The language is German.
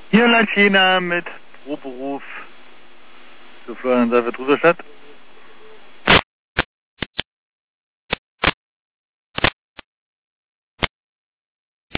Hier in China mit Proberuf zu Florian Seifert Ruderstadt.